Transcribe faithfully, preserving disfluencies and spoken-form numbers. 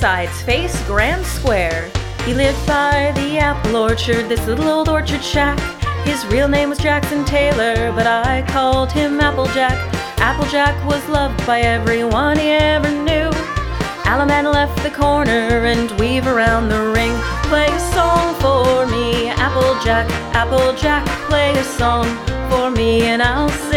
sides face Grand Square. He lived by the apple orchard, this little old orchard shack. His real name was Jackson Taylor, but I called him Applejack. Applejack was loved by everyone he ever knew. Alaman left the corner and weave around the ring. Play a song for me, Applejack, Applejack, play a song for me and I'll sing.